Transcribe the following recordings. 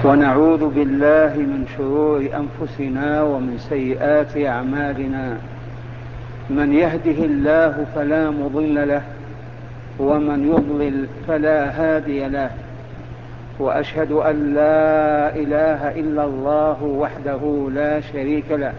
ونعوذ بالله من شرور أنفسنا ومن سيئات أعمالنا. من يهده الله فلا مضل له، ومن يضلل فلا هادي له. وأشهد أن لا إله إلا الله وحده لا شريك له،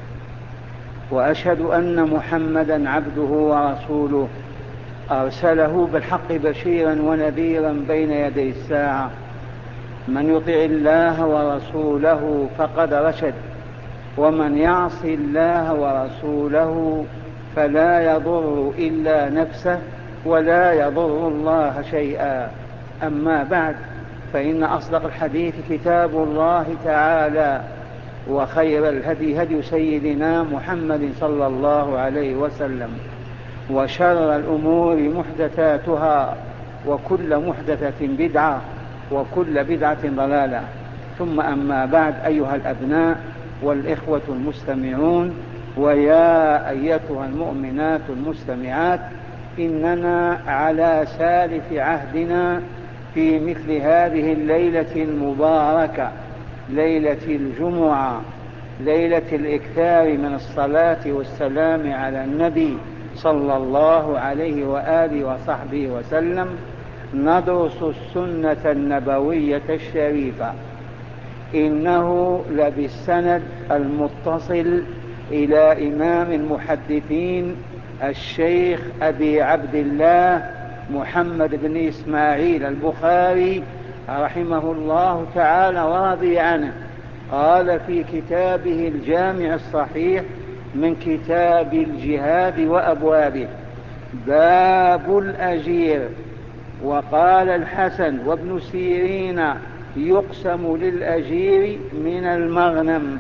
وأشهد أن محمدا عبده ورسوله أرسله بالحق بشيرا ونذيرا بين يدي الساعة. من يطع الله ورسوله فقد رشد، ومن يعص الله ورسوله فلا يضر إلا نفسه ولا يضر الله شيئا. أما بعد، فإن أصدق الحديث كتاب الله تعالى، وخير الهدي هدي سيدنا محمد صلى الله عليه وسلم، وشر الأمور محدثاتها، وكل محدثة بدعة، وكل بدعة ضلالة. ثم أما بعد، أيها الأبناء والإخوة المستمعون، ويا أيتها المؤمنات المستمعات، إننا على سالف عهدنا في مثل هذه الليلة المباركة، ليلة الجمعة، ليلة الإكثار من الصلاة والسلام على النبي صلى الله عليه وآله وصحبه وسلم، ندرس السنة النبوية الشريفة. إنه لبالسند المتصل إلى إمام المحدثين الشيخ أبي عبد الله محمد بن إسماعيل البخاري رحمه الله تعالى ورضي عنه. قال في كتابه الجامع الصحيح من كتاب الجهاد وأبوابه: باب الأجير. وقال الحسن وابن سيرين: يقسم للأجير من المغنم.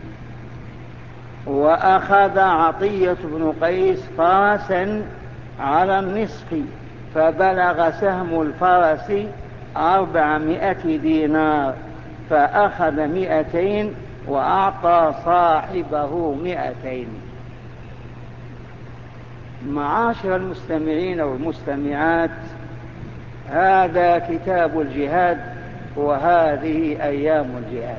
وأخذ عطية بن قيس فرسا على النصف، فبلغ سهم الفرس 400 دينار، فأخذ 200 وأعطى صاحبه 200. معاشر المستمعين والمستمعات، هذا كتاب الجهاد، وهذه أيام الجهاد.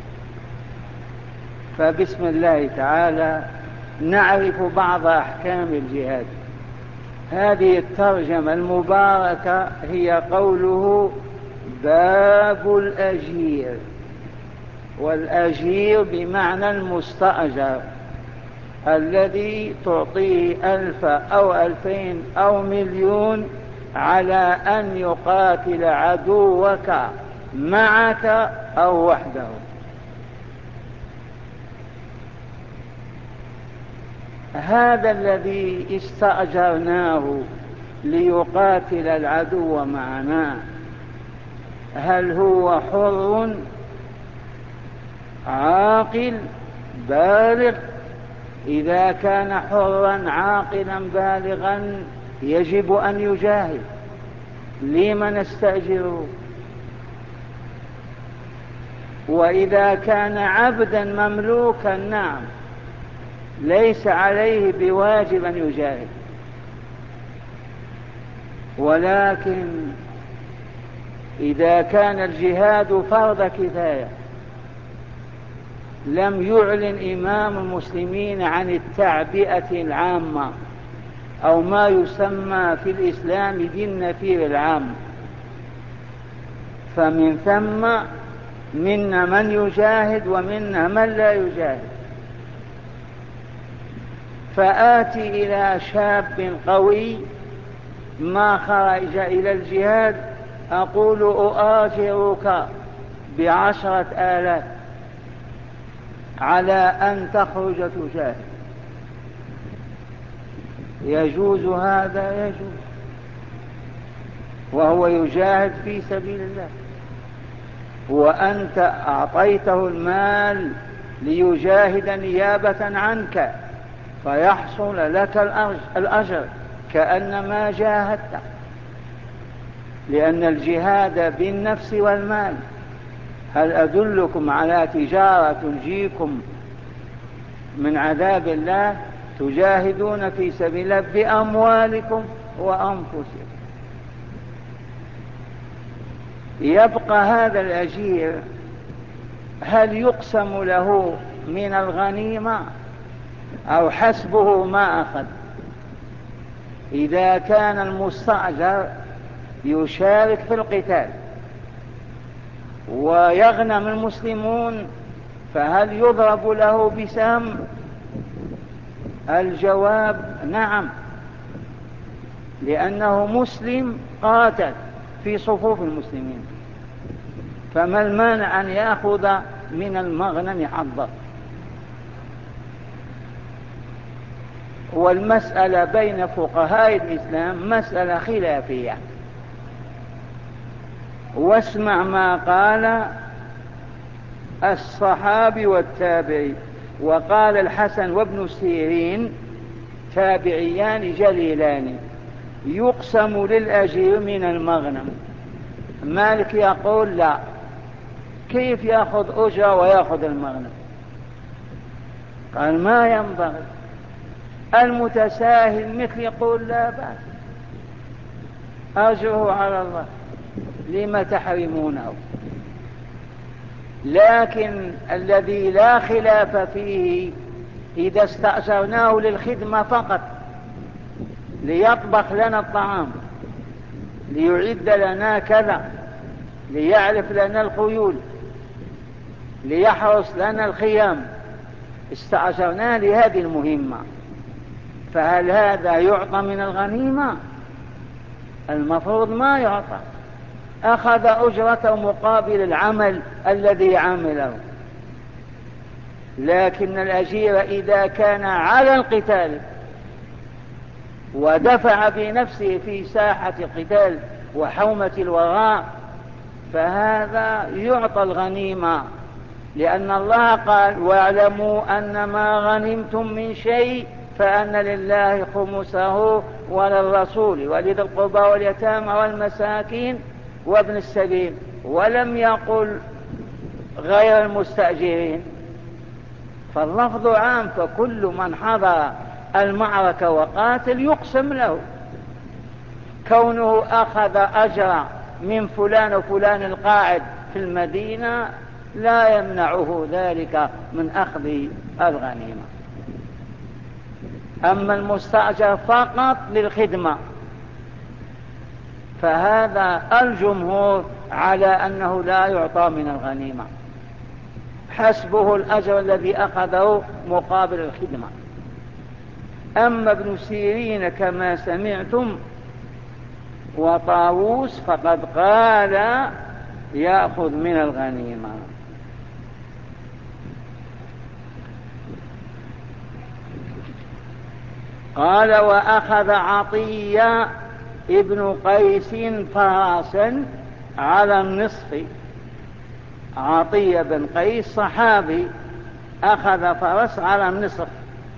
فبسم الله تعالى نعرف بعض أحكام الجهاد. هذه الترجمة المباركة هي قوله باب الأجير. والأجير بمعنى المستأجر، الذي تعطيه 1000 أو 2000 أو 1,000,000 على أن يقاتل عدوك معك أو وحده. هذا الذي استأجرناه ليقاتل العدو معنا، هل هو حر عاقل بالغ؟ إذا كان حرا عاقلا بالغا يجب أن يجاهد. لمن نستأجره؟ وإذا كان عبدا مملوكا، نعم، ليس عليه بواجب أن يجاهد. ولكن إذا كان الجهاد فرض كفاية، لم يعلن إمام المسلمين عن التعبئة العامة، أو ما يسمى في الإسلام بالنفير العام، فمن ثم منا من يجاهد ومنا من لا يجاهد. فآتي إلى شاب قوي ما خرج إلى الجهاد، أقول أؤاجرك ب10,000 على أن تخرج تجاهد. يجوز هذا؟ يجوز، وهو يجاهد في سبيل الله، وأنت أعطيته المال ليجاهد نيابة عنك، فيحصل لك الأجر كأنما جاهدت. لأن الجهاد بالنفس والمال. هل أدلكم على تجارة تنجيكم من عذاب الله؟ تجاهدون في سبيل الله بأموالكم وأنفسكم. يبقى هذا الأجير هل يقسم له من الغنيمة أو حسبه ما أخذ؟ إذا كان المستأجر يشارك في القتال ويغنم المسلمون فهل يضرب له بسهم؟ الجواب نعم، لأنه مسلم قاتل في صفوف المسلمين، فما المانع أن يأخذ من المغنم حظه؟ والمسألة بين فقهاء الإسلام مسألة خلافية. واسمع ما قال الصحابي والتابعي. وقال الحسن وابن سيرين تابعيان جليلان يقسم للأجير من المغنم. مالك يقول لا، كيف يأخذ أجرة ويأخذ المغنم؟ قال ما ينبغي. المتساهل مثل يقول لا بأس، أجره على الله، لم تحرمونه؟ لكن الذي لا خلاف فيه إذا استأجرناه للخدمة فقط، ليطبخ لنا الطعام، ليعد لنا كذا، ليعرف لنا الخيول، ليحرس لنا الخيام، استأجرناه لهذه المهمة، فهل هذا يعطى من الغنيمة؟ المفروض ما يعطى، أخذ أجرة مقابل العمل الذي عمله. لكن الأجير إذا كان على القتال ودفع بنفسه في ساحة القتال وحومة الوغاء فهذا يعطى الغنيمة، لأن الله قال واعلموا أن ما غنمتم من شيء فأن لله خمسه وللرسول ولذي القربى واليتامى والمساكين وابن السبيل، ولم يقل غير المستأجرين، فاللفظ عام، فكل من حضر المعركة وقاتل يقسم له. كونه أخذ أجر من فلان وفلان القاعد في المدينة لا يمنعه ذلك من أخذ الغنيمة. أما المستأجر فقط للخدمة فهذا الجمهور على أنه لا يعطى من الغنيمة، حسبه الأجر الذي أخذه مقابل الخدمة. أما ابن سيرين كما سمعتم وطاووس فقد قال يأخذ من الغنيمة. قال وأخذ عطية ابن قيس فرسا على النصف. عطية بن قيس صحابي أخذ فرس على النصف.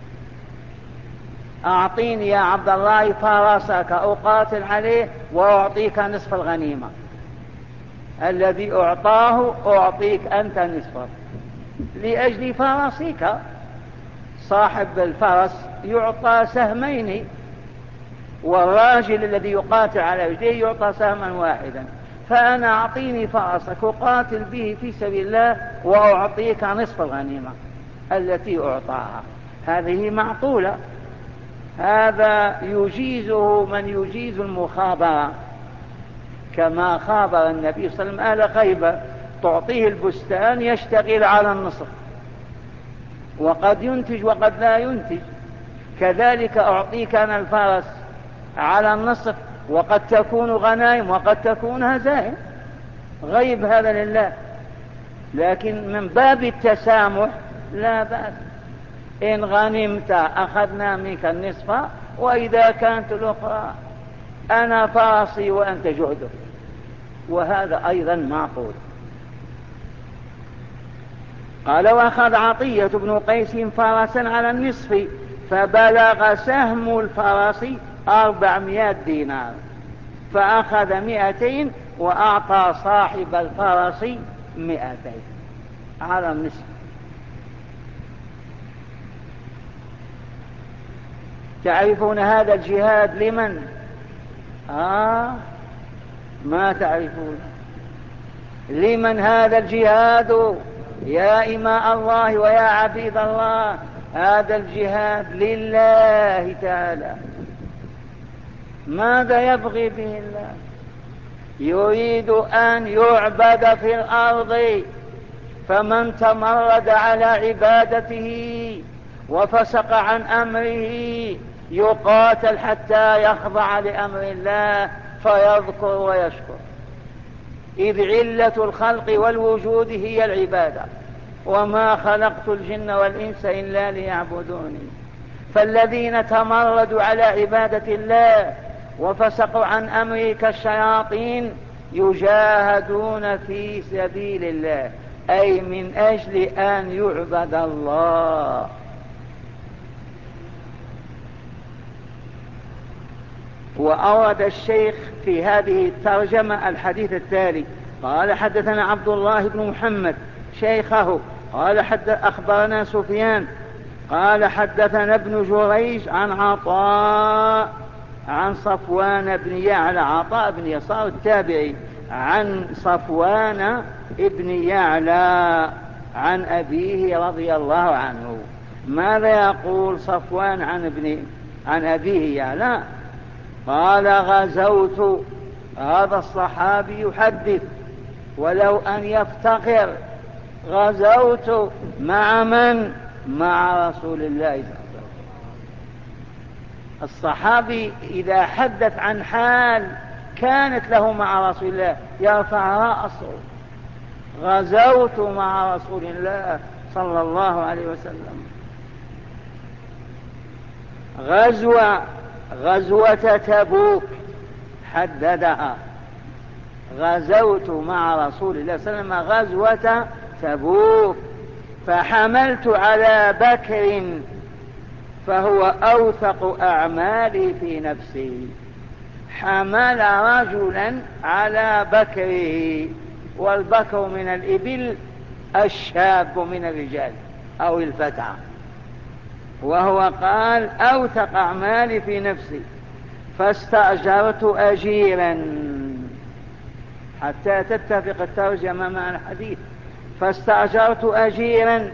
أعطيني يا عبد الله فرسك أقاتل عليه وأعطيك نصف الغنيمة. الذي أعطاه أعطيك أنت نصفه لأجل فرسك. صاحب الفرس يعطى سهمين، والراجل الذي يقاتل على يديه يعطى سهما واحدا. فأنا أعطيني فرسك أقاتل به في سبيل الله وأعطيك نصف الغنيمة التي أعطاها. هذه معقولة. هذا يجيزه من يجيز المخابرة، كما خابر النبي صلى الله عليه وسلم آل خيبر، تعطيه البستان يشتغل على النصف، وقد ينتج وقد لا ينتج. كذلك أعطيك أنا الفرس على النصف، وقد تكون غنائم وقد تكون هزائم، غيب هذا لله. لكن من باب التسامح لا بأس، إن غنمت أخذنا منك النصف، وإذا كانت الأخرى أنا فرسي وأنت جهدك، وهذا أيضا معقول. قال وأخذ عطية بن قيس فرسا على النصف فبلغ سهم الفرس 400 دينار، فأخذ 200 وأعطى صاحب الفرس 200 على النصف. تعرفون هذا الجهاد لمن؟ ما تعرفون لمن هذا الجهاد؟ يا إماء الله ويا عبيد الله، هذا الجهاد لله تعالى. ماذا يبغي به الله؟ يريد أن يعبد في الأرض، فمن تمرد على عبادته وفسق عن أمره يقاتل حتى يخضع لأمر الله فيذكر ويشكر، إذ علة الخلق والوجود هي العبادة، وما خلقت الجن والإنس إلا ليعبدوني. فالذين تمردوا على عبادة الله وفسقوا عن أمره كالشياطين يجاهدون في سبيل الله، أي من أجل أن يعبد الله. وأورد الشيخ في هذه الترجمة الحديث التالي: قال حدثنا عبد الله بن محمد شيخه قال أخبرنا سفيان قال حدثنا ابن جريج عن عطاء عن صفوان بن يعلى، عطاء بن يسار التابعي، عن صفوان بن يعلى عن أبيه رضي الله عنه. ماذا يقول صفوان عن أبيه يعلى؟ قال: غزوت. هذا الصحابي يحدث ولو أن يفتخر. غزوت مع من؟ مع رسول الله صلى الله عليه وسلم. الصحابي إذا حدث عن حال كانت له مع رسول الله يرفع رأسه: غزوت مع رسول الله صلى الله عليه وسلم. غزوة تبوك حددها: غزوت مع رسول الله صلى الله عليه وسلم غزوة تبوك، فحملت على بكر فهو أوثق أعمالي في نفسي. حمل رجلا على بكره، والبكر من الإبل، الشاب من الرجال أو الفتى، وهو قال: أوثق أعمالي في نفسي. فاستأجرت أجيرا، حتى تتفق الترجمة مع الحديث. فاستأجرت أجيرا،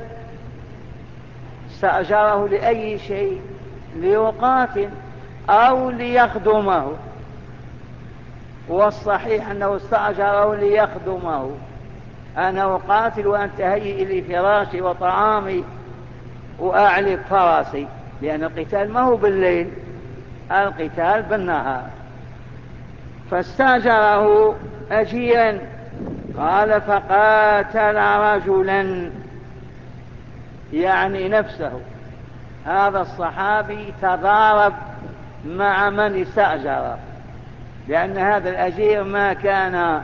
استأجره لأي شيء؟ ليقاتل أو ليخدمه، والصحيح أنه استأجره ليخدمه. أنا أقاتل وأنت هيئ لي فراشي وطعامي وأعلق فرسي، لأن القتال ما هو بالليل، القتال بالنهار. فاستأجره أجيرا. قال: فقاتل رجلا، يعني نفسه. هذا الصحابي تضارب مع من استأجره، لأن هذا الأجير ما كان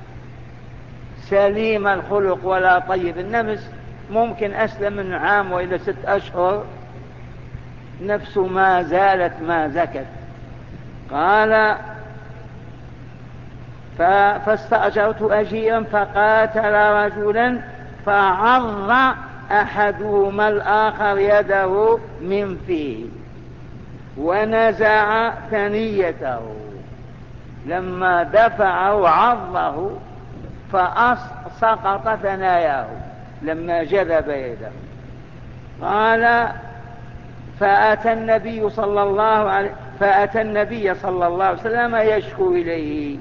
سليم الخلق ولا طيب النفس، ممكن أسلم من عام وإلى 6 أشهر نفسه ما زالت ما زكت. قال: فاستأجرت أجيرا فقاتل رجلا فعض أحدهما الآخر يده من فيه ونزع ثنيته. لما دفعه عضه فسقط ثناياه لما جذب يده. قال: فأتى النبي صلى الله عليه وسلم يشكو إليه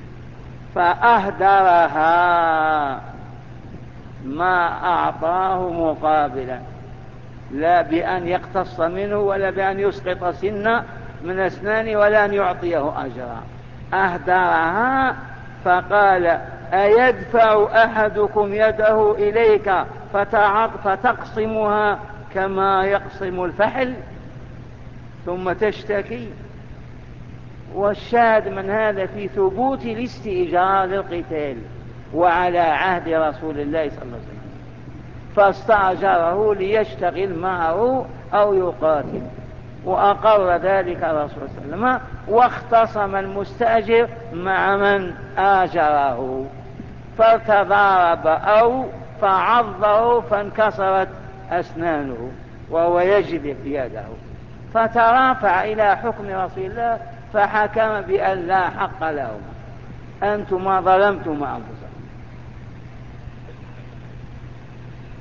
فأهدرها، ما أعطاه مقابلا، لا بأن يقتص منه ولا بأن يسقط سنة من أسنانه ولا أن يعطيه أجرا. أهدرها فقال: أيدفع أحدكم يده إليك فتقصمها كما يقصم الفحل ثم تشتكي؟ والشاهد من هذا في ثبوت الاستئجار للقتال وعلى عهد رسول الله صلى الله عليه وسلم، فاستأجره ليشتغل معه أو يقاتل، وأقر ذلك الرسول صلى الله عليه وسلم. واختصم المستأجر مع من آجره فتضارب أو فعضه فانكسرت أسنانه وهو يجلد يده، فترافع إلى حكم رسول الله فحكم بأن لا حق لهم، أنتم ما ظلمتم أنفسكم.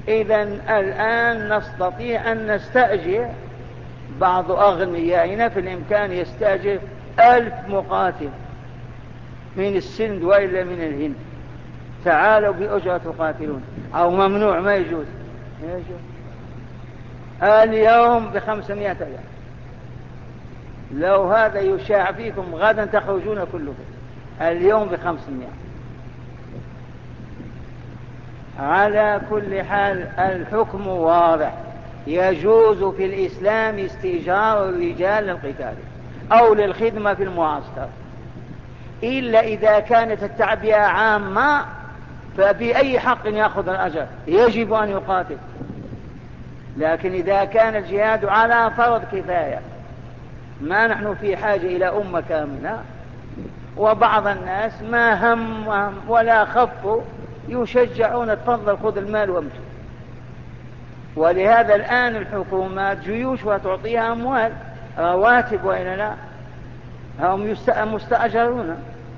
إذن الآن نستطيع أن نستأجر، بعض أغنيائنا في الإمكان يستأجر 1000 مقاتل من السند وإلا من الهند، تعالوا بأجرة تقاتلون. أو ممنوع، ما يجوز. اليوم ب500,000. لو هذا يشاع فيكم غدا تخرجون كلكم. اليوم ب500. على كل حال الحكم واضح، يجوز في الإسلام استئجار الرجال للقتال أو للخدمة في المعسكر، إلا إذا كانت التعبئة عامة فبأي حق يأخذ الأجر، يجب أن يقاتل. لكن إذا كان الجهاد على فرض كفاية، ما نحن في حاجة إلى أمة كاملة، وبعض الناس ما هم ولا خفوا يشجعون تفضل خذ المال وامشي. ولهذا الآن الحكومات جيوش وتعطيها أموال رواتب، وإلا لا، هم مستأجرون.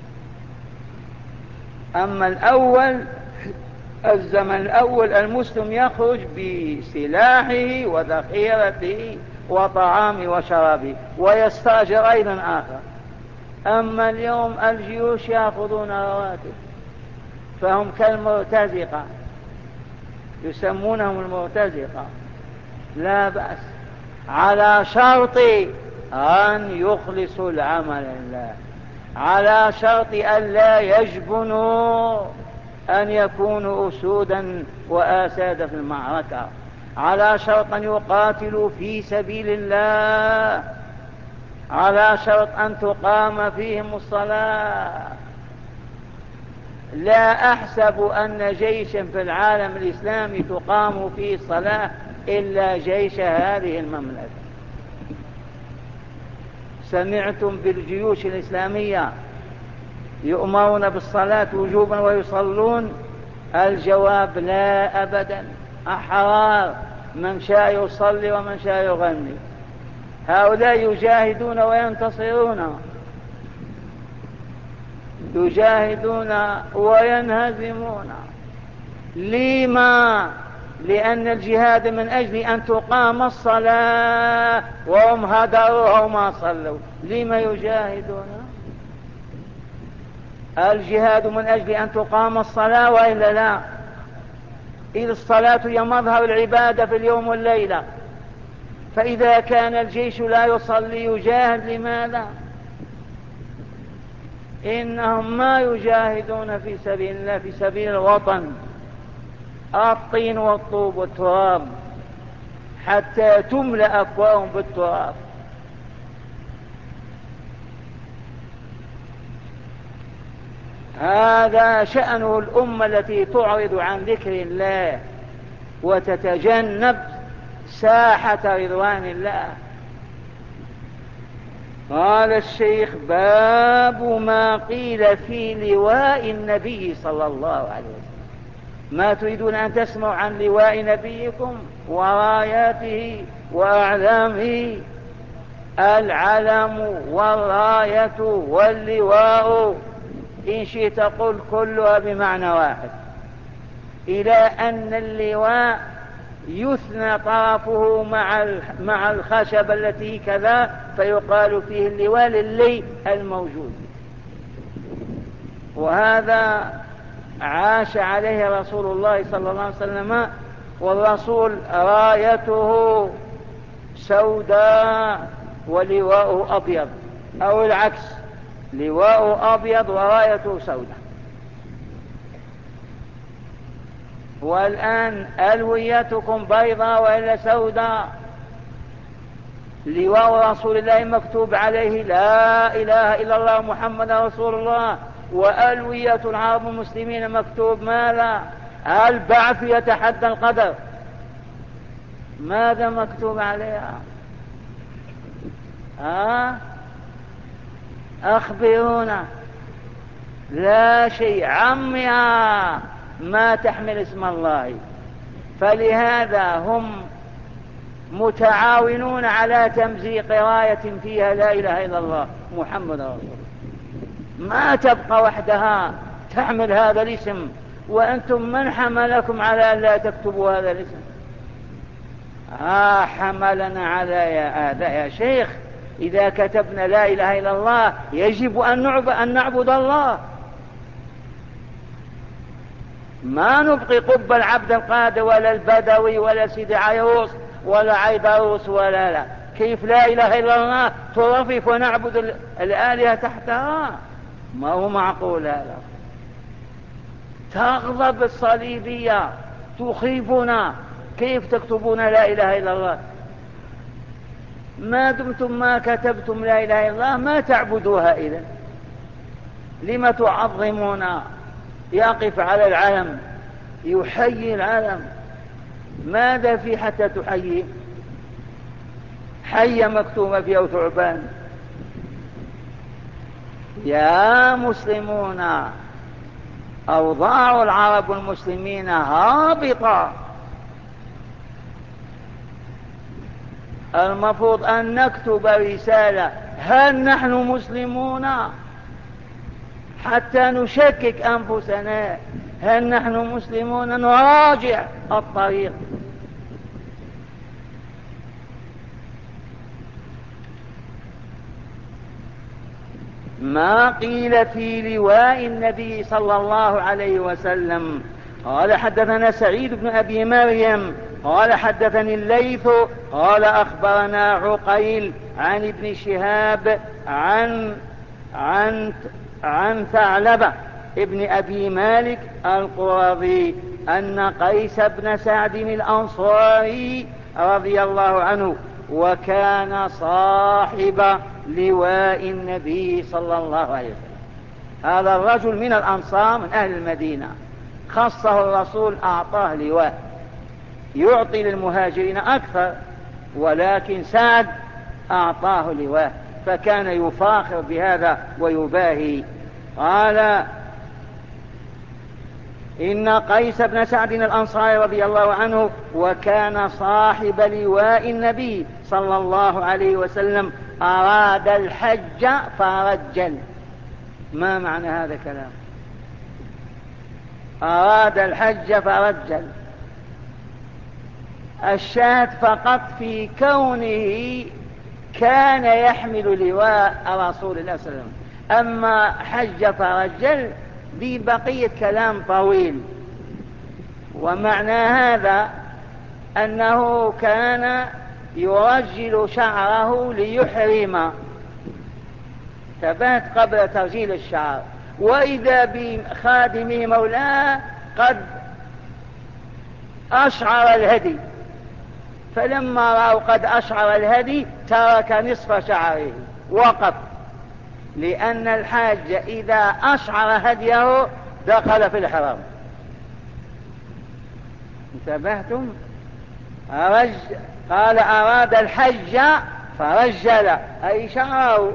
أما الأول، الزمن الأول المسلم يخرج بسلاحه وذخيرته وطعامه وشرابه، ويستأجر أيضا آخر. أما اليوم الجيوش يأخذون رواتب، فهم كالمرتزقة، يسمونهم المرتزقة. لا بأس، على شرط أن يخلصوا العمل لله، على شرط أن لا يجبنوا أن يكونوا أسودا وآسادا في المعركة، على شرط أن يقاتلوا في سبيل الله، على شرط أن تقام فيهم الصلاة. لا أحسب أن جيشا في العالم الإسلامي تقام فيه الصلاة إلا جيش هذه المملكة. سمعتم بالجيوش الإسلامية يؤمرون بالصلاة وجوبا ويصلون؟ الجواب لا أبدا، أحرار، من شاء يصلي ومن شاء يغني. هؤلاء يجاهدون وينتصرون، يجاهدون وينهزمون. لما؟ لأن الجهاد من أجل أن تقام الصلاة، وهم هدروا وما صلوا. لما يجاهدون؟ الجهاد من أجل أن تقام الصلاة، وإلا لا؟ إذ الصلاة هي مظهر العبادة في اليوم والليلة، فإذا كان الجيش لا يصلي يجاهد لماذا؟ إنهم ما يجاهدون في سبيل الله، في سبيل الوطن، الطين والطوب والتراب، حتى تملأ أفواههم بالتراب. هذا شأنه الأمة التي تعرض عن ذكر الله وتتجنب ساحة رضوان الله. قال الشيخ: باب ما قيل في لواء النبي صلى الله عليه وسلم. ما تريدون أن تسمعوا عن لواء نبيكم وراياته وأعلامه؟ العلم والراية واللواء إن شئت قل كلها بمعنى واحد، إلى أن اللواء يثنى طرفه مع الخشب التي كذا، فيقال فيه اللواء للي الموجود. وهذا عاش عليه رسول الله صلى الله عليه وسلم، والرسول رايته سوداء ولواءه أبيض، أو العكس، لواءه أبيض ورايته سوداء. والآن ألويتكم بيضاء وإلا سوداء؟ لواء رسول الله مكتوب عليه لا إله إلا الله محمد رسول الله، وألوية العرب المسلمين مكتوب ماذا؟ البعث يتحدى القدر. ماذا مكتوب عليها؟ أخبرونا. لا شيء، عمها ما تحمل اسم الله. فلهذا هم متعاونون على تمزيق راية فيها لا إله إلا الله محمد رسول الله، ما تبقى وحدها تحمل هذا الاسم وأنتم من حملكم على أن لا تكتبوا هذا الاسم؟ حملنا على هذا يا شيخ. إذا كتبنا لا إله إلا الله يجب أن نعبد الله، ما نبقي قب العبد القادر ولا البدوي ولا سيدي عيوس ولا عيدروس ولا لا. كيف لا إله إلا الله ترفف ونعبد الآلهة تحتها؟ ما هو معقول هذا. تغضب الصليبية تخيفنا، كيف تكتبون لا إله إلا الله؟ ما دمتم ما كتبتم لا إله إلا الله ما تعبدوها إذن. لما تعظمون؟ يقف على العلم يحيي العلم. ماذا في حتى تحيي؟ حية مكتومة فيها وثعبان. يا مسلمون، أوضاع العرب المسلمين هابطة. المفروض أن نكتب رسالة: هل نحن مسلمون؟ حتى نشكك أنفسنا، هل نحن مسلمون؟ نراجع الطريق. ما قيل في لواء النبي صلى الله عليه وسلم. قال حدثنا سعيد بن أبي مريم قال حدثني الليث قال أخبرنا عقيل عن ابن شهاب عن ثعلبة ابن أبي مالك القرظي أن قيس بن سعد الأنصاري رضي الله عنه وكان صاحب لواء النبي صلى الله عليه وسلم. هذا الرجل من الأنصار من أهل المدينة، خصه الرسول، أعطاه لواء. يعطي للمهاجرين أكثر، ولكن سعد أعطاه لواء، فكان يفاخر بهذا ويباهي. قال إن قيس بن سعد الأنصاري رضي الله عنه وكان صاحب لواء النبي صلى الله عليه وسلم أراد الحج فرجل. ما معنى هذا الكلام؟ أراد الحج فرجل. الشاهد فقط في كونه كان يحمل لواء رسول الله صلى الله عليه وسلم. أما حج فرجل دي بقية كلام طويل. ومعنى هذا أنه كان يرجل شعره ليحرم، ثبات قبل ترجيل الشعر، وإذا بخادمه مولاه قد أشعر الهدي، فلما رأوا قد أشعر الهدي ترك نصف شعره وقف، لأن الحاج إذا أشعر هديه دخل في الحرام. انتبهتم؟ قال أراد الحج فرجل أي شعره،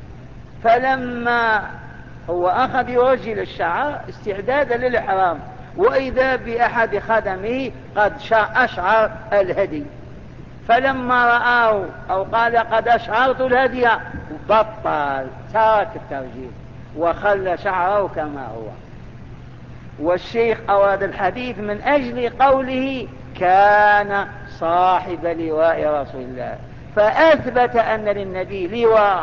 فلما هو أخذ يرجل الشعر استعدادا للإحرام، وإذا بأحد خدمه قد أشعر الهدي، فلما رآه أو قال قد أشعرت الهدي بطل، ترك الترجيل وخلى شعره كما هو. والشيخ أورد الحديث من أجل قوله كان صاحب لواء رسول الله، فأثبت أن للنبي لواء.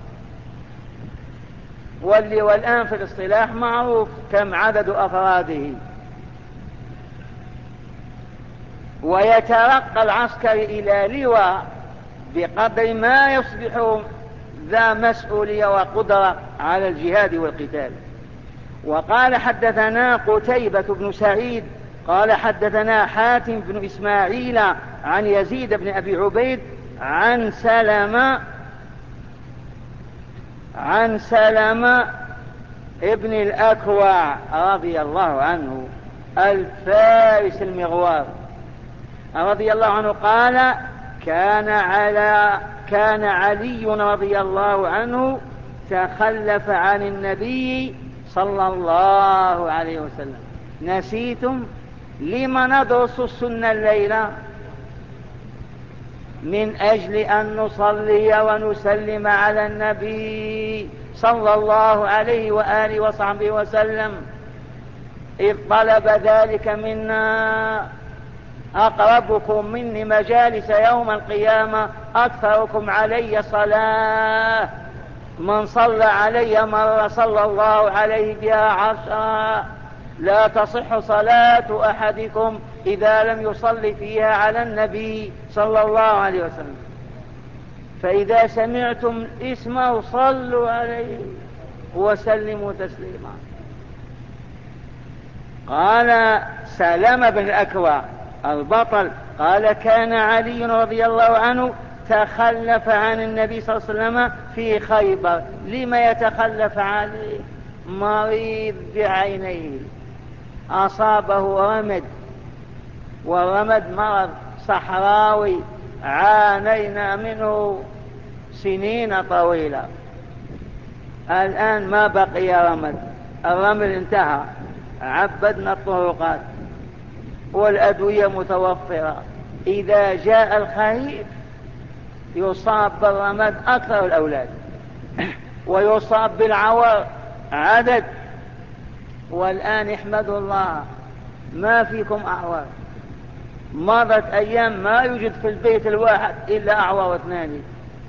واللواء الآن في الاصطلاح معروف كم عدد أفراده، ويترقى العسكري إلى لواء بقدر ما يصبح ذا مسؤولية وقدرة على الجهاد والقتال. وقال حدثنا قتيبة بن سعيد قال حدثنا حاتم بن إسماعيل عن يزيد بن أبي عبيد عن سلمة ابن الأكوع رضي الله عنه الفارس المغوار رضي الله عنه قال كان علي رضي الله عنه تخلف عن النبي صلى الله عليه وسلم. نسيتم؟ لما ندرس السنة الليلة؟ من أجل أن نصلي ونسلم على النبي صلى الله عليه وآله وصحبه وسلم. إذ طلب ذلك منا. أقربكم مني مجالس يوم القيامة أكثركم علي صلاة. من صلى علي مرة صلى الله عليه بها 10. لا تصح صلاة أحدكم إذا لم يصلي فيها على النبي صلى الله عليه وسلم. فإذا سمعتم اسمه صلوا عليه وسلموا تسليما. قال سلم بن الأكوع البطل قال كان علي رضي الله عنه تخلف عن النبي صلى الله عليه وسلم في خيبر. لما يتخلف عليه؟ مريض بعينيه، أصابه رمد، والرمد مرض صحراوي عانينا منه سنين طويلة. الآن ما بقي رمد، الرمل انتهى، عبدنا الطرقات والأدوية متوفرة. إذا جاء الخريف يصاب بالرمد أكثر الأولاد ويصاب بالعور عدد. والآن احمدوا الله ما فيكم أعور. مضت أيام ما يوجد في البيت الواحد إلا أعور 2.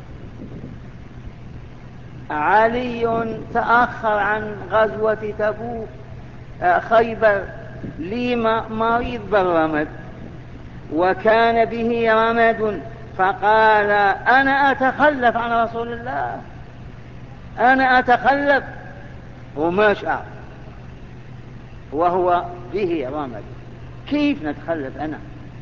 علي تأخر عن غزوة تبوك خيبر لما مريض بالرمد وكان به رمد، فقال أنا أتخلف عن رسول الله، أنا أتخلف وما شاء وهو به رمد، كيف نتخلف أنا؟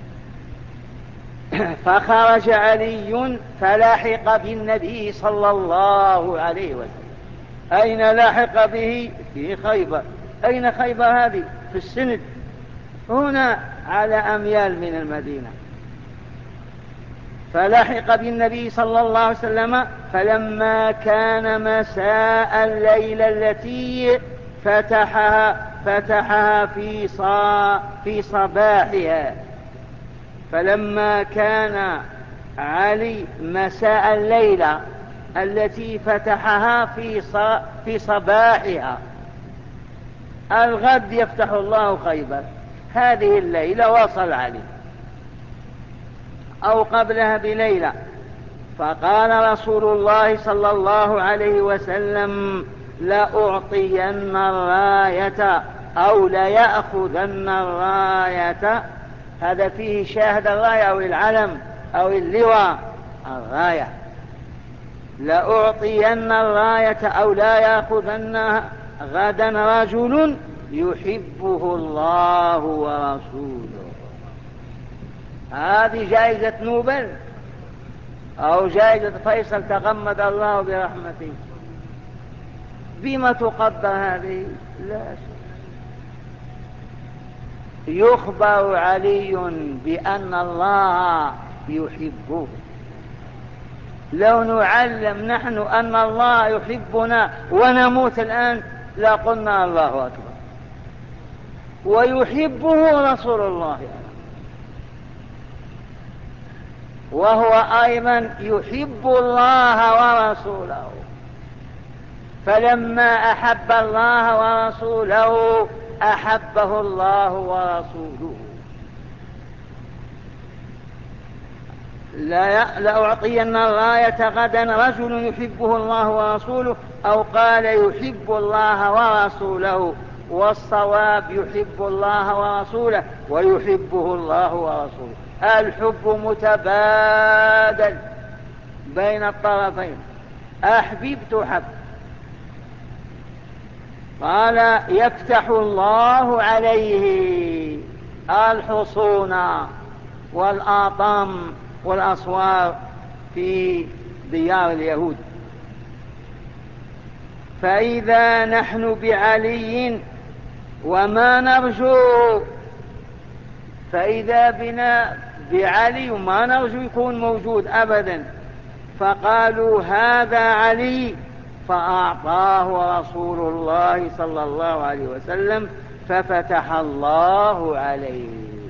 فخرج علي فلاحق بالنبي صلى الله عليه وسلم. أين لاحق به؟ في خيبر. أين خيبر هذه؟ في السند، هنا على أميال من المدينة. فلاحق بالنبي صلى الله عليه وسلم. فلما كان مساء الليلة التي فتحها في صباحها. فلما كان علي مساء الليلة التي فتحها في صباحها، الغد يفتح الله خيبر، هذه الليلة وصل علي أو قبلها بليلة. فقال رسول الله صلى الله عليه وسلم لأعطين الراية أو ليأخذن الراية. هذا فيه شاهد الراية أو العلم أو اللواء. الراية لأعطين الراية أو لا يأخذنها غدا رجل يحبه الله ورسوله. هذه جائزة نوبل أو جائزة فيصل تغمد الله برحمته. بما تقدر هذه؟ لا شيء. يخبر علي بأن الله يحبه. لو نعلم نحن أن الله يحبنا ونموت الآن لقلنا الله أكبر. ويحبه رسول الله وهو أيضا يحب الله ورسوله. فلما أحب الله ورسوله أحبه الله ورسوله. لأعطين الراية غدا رجل يحبه الله ورسوله، أو قال يحب الله ورسوله، والصواب يحب الله ورسوله ويحبه الله ورسوله. الحب متبادل بين الطرفين، أحببت حب. قال يفتح الله عليه الحصون والآطام والأسوار في ديار اليهود. فإذا نحن بعلي وما نرجو، فإذا بنا بعلي وما نرجو يكون موجود أبدا. فقالوا هذا علي، فأعطاه رسول الله صلى الله عليه وسلم ففتح الله عليه.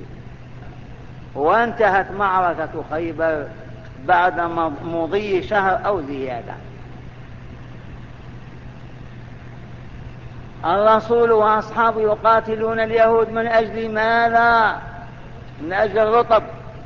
وانتهت معركة خيبر بعد مضي شهر أو زيادة. الرسول وأصحابه يقاتلون اليهود من أجل ماذا؟ من أجل الرطب،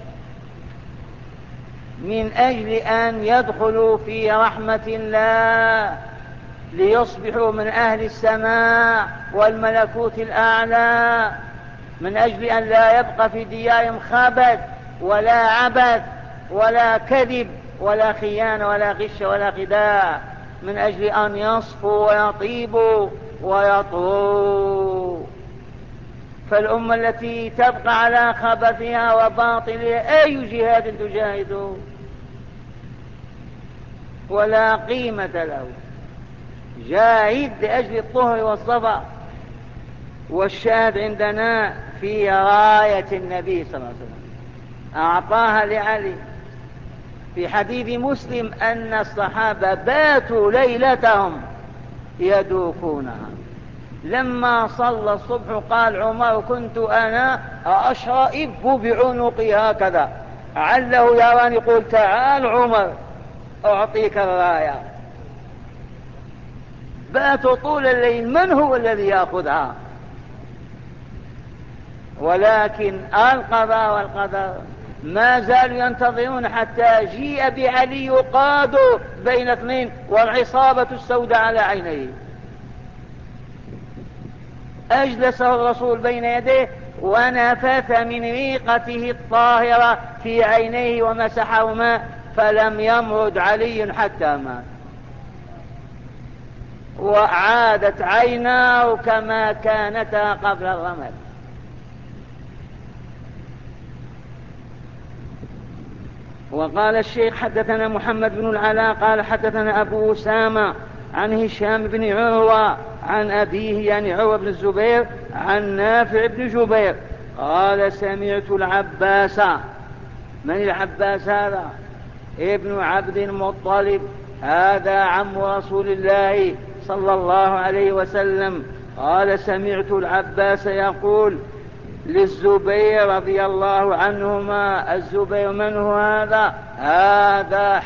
من أجل أن يدخلوا في رحمة الله ليصبحوا من أهل السماء والملكوت الأعلى، من أجل أن لا يبقى في ديارهم خبث ولا عبث ولا كذب ولا خيانة ولا غش ولا خداع، من أجل أن يصفوا ويطيبوا ويطهروا. فالأمة التي تبقى على خبثها وباطلها أي جهاد تجاهد ولا قيمة له. جاهد لأجل الطهر والصفا. والشاهد عندنا في راية النبي صلى الله عليه وسلم أعطاها لعلي في حديث مسلم أن الصحابة باتوا ليلتهم يدوكونها. لما صلى الصبح قال عمر كنت أنا أشرئب بعنقي هكذا، عله يراني يقول تعال عمر أعطيك الراية. باتوا طول الليل، من هو الذي يأخذها؟ ولكن القضاء والقدر ما زالوا ينتظرون حتى جيء بعلي يقاد بين اثنين والعصابة السوداء على عينيه. أجلسه الرسول بين يديه ونفث من ريقته الطاهرة في عينيه ومسحهما، فلم يمرض علي حتى مات، وعادت عيناه كما كانتا قبل الرمل. وقال الشيخ حدثنا محمد بن العلاء قال حدثنا أبو أسامة عن هشام بن عروة عن أبيه يعني عروة بن الزبير عن نافع بن جبير قال سمعت العباس. من العباس هذا؟ ابن عبد المطلب، هذا عم رسول الله صلى الله عليه وسلم. قال سمعت العباس يقول للزبير رضي الله عنهما. الزبير من هو هذا؟ هذا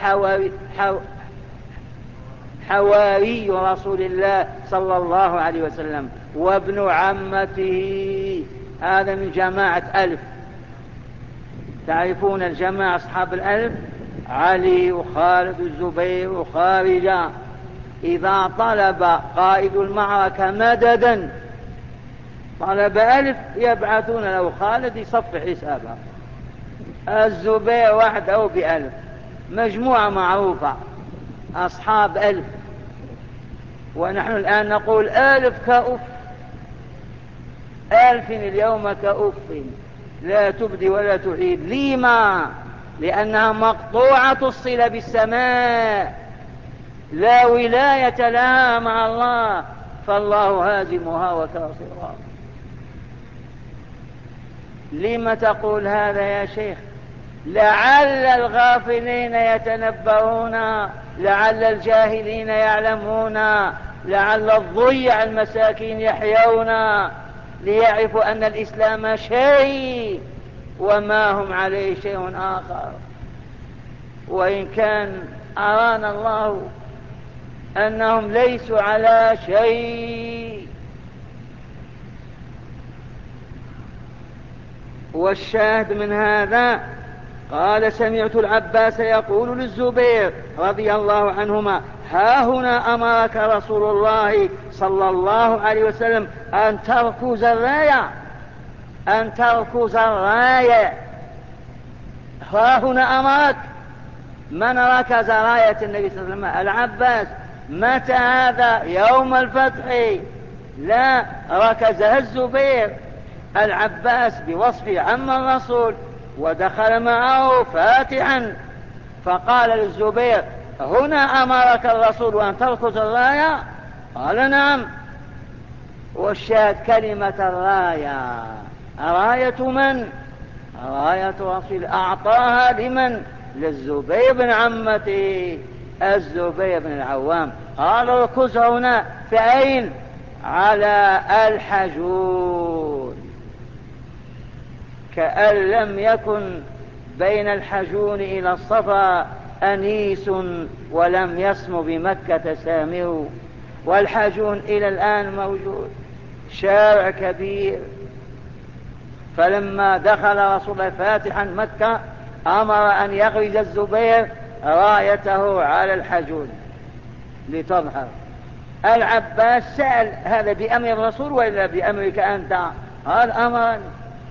حواري رسول الله صلى الله عليه وسلم وابن عمته. هذا من جماعة ألف. تعرفون الجماعة أصحاب الألف؟ علي وخالد والزبير وخارجة. إذا طلب قائد المعركة مددا طلب ألف يبعثون له خالد يصفح حسابها. الزبير وحده بألف، مجموعة معروفة أصحاب ألف. ونحن الآن نقول ألف كأف، ألف اليوم كأف، لا تبدي ولا تعيد. لما؟ لأنها مقطوعة الصلة بالسماء، لا ولاية لها مع الله، فالله هازمها وكاصرها. لم تقول هذا يا شيخ؟ لعل الغافلين يتنبهون، لعل الجاهلين يعلمون، لعل الضيع المساكين يحيون ليعرفوا أن الإسلام شيء وما هم عليه شيء آخر. وإن كان أرانا الله أنهم ليسوا على شيء. والشاهد من هذا قال سمعت العباس يقول للزبير رضي الله عنهما ها هنا أمرك رسول الله صلى الله عليه وسلم أن تركز الراية، أن تركز الراية. ها هنا أمرك. من ركز راية النبي صلى الله عليه وسلم؟ العباس. متى هذا؟ يوم الفتح. لا، ركزها الزبير. العباس بوصفه عم الرسول ودخل معه فاتحا، فقال للزبير هنا أمرك الرسول أن تركز الراية؟ قال نعم. والشاهد كلمة الراية، راية من؟ راية رسول أعطاها لمن؟ للزبير بن عمته الزبير بن العوام. قال ركز هنا في أين؟ على الحجون، كأن لم يكن بين الحجون إلى الصفا أنيس ولم يسم بمكة سامر. والحجون إلى الآن موجود، شارع كبير. فلما دخل رسول الله فاتحا مكة أمر أن يغرز الزبير رايته على الحجون لتظهر. العباس سأل: هذا بأمر الرسول ولا بأمرك أنت؟ قال: أمرني.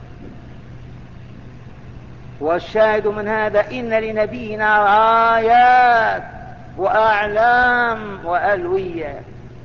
والشاهد من هذا إن لنبينا رايات وأعلام وألوية.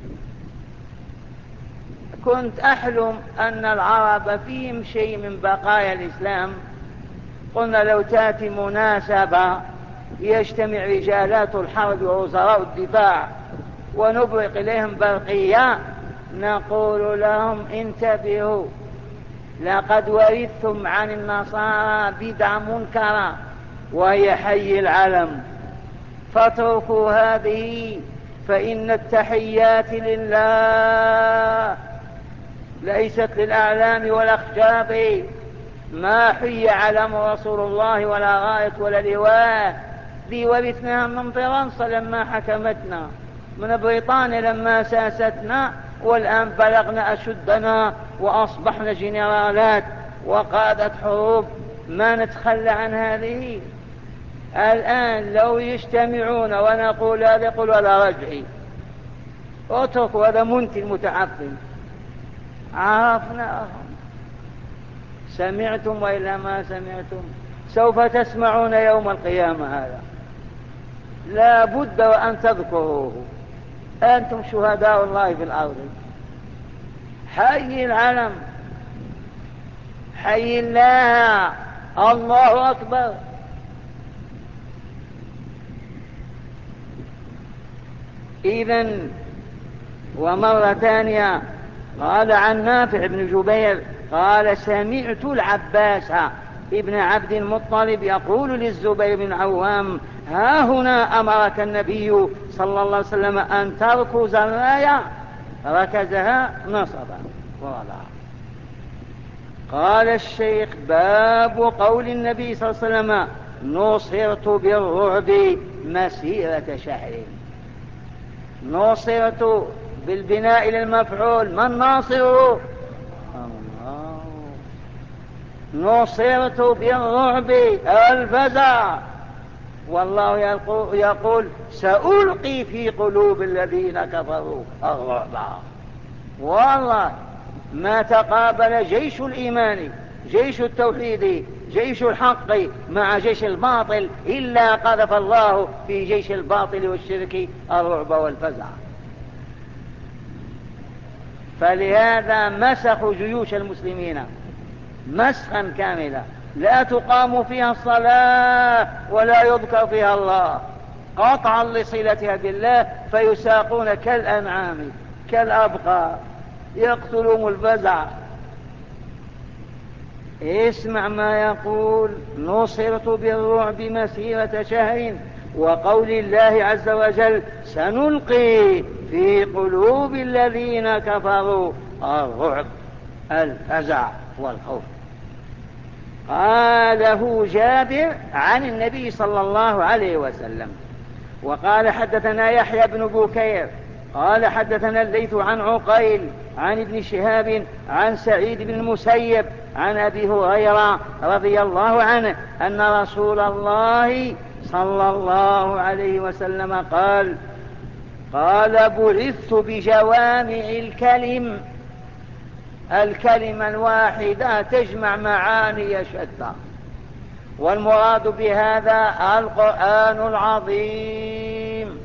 كنت أحلم أن العرب فيهم شيء من بقايا الإسلام. قلنا لو تأتي مناسبة يجتمع رجالات الحرب ووزراء الدفاع ونبرق إليهم برقية نقول لهم: انتبهوا، لقد ورثتم عن النصارى بدعة منكرة وهي حي العلم، فاتركوا هذه، فإن التحيات لله ليست للأعلام والأخشاب. ما حي علم رسول الله ولا غاية ولا لواء. ذي ورثناها من فرنسا لما حكمتنا، من بريطانيا لما ساستنا، والآن بلغنا أشدنا وأصبحنا جنرالات وقادة حروب. ما نتخلى عن هذه. الآن لو يجتمعون ونقول هذا يقول ولا رجعي، اتركوا، هذا منتي المتعفن. عرفناهم. سمعتم وإلا ما سمعتم؟ سوف تسمعون يوم القيامة. هذا لا بد وأن تذكروه. أنتم شهداء الله في الأرض. حي العلم، حي الله، الله أكبر. إذن ومرة ثانية قال عن نافع بن جبير قال: سمعت العباس ابن عبد المطلب يقول للزبير بن عوام: ها هنا أمرك النبي صلى الله عليه وسلم أن تركز الراية. ركزها نصبا ووضعها. قال الشيخ: باب قول النبي صلى الله عليه وسلم: نصرت بالرعب مسيرة شهر. نصرت بالبناء للمفعول. من ناصره؟ الله. نصرت بالرعب الفزع. والله يقول: سألقي في قلوب الذين كفروا الرعب. والله ما تقابل جيش الإيمان، جيش التوحيد، جيش الحق مع جيش الباطل إلا قذف الله في جيش الباطل والشرك الرعب والفزع. فلهذا مسخوا جيوش المسلمين مسخا كاملا، لا تقام فيها الصلاة ولا يذكر فيها الله، قطعا لصلتها بالله، فيساقون كالأنعام كالأبقار، يقتلهم الفزع. اسمع ما يقول: نصرت بالرعب مسيرة شهر. وقول الله عز وجل: سنلقي في قلوب الذين كفروا الرعب الفزع والخوف. قاله جابر عن النبي صلى الله عليه وسلم. وقال: حدثنا يحيى بن بكير قال: حدثنا الليث عن عقيل عن ابن شهاب عن سعيد بن المسيب عن أبي هريرة رضي الله عنه أن رسول الله صلى الله عليه وسلم قال: بعثت بجوامع الكلم. الكلمة الواحدة تجمع معاني شتى، والمراد بهذا القرآن العظيم.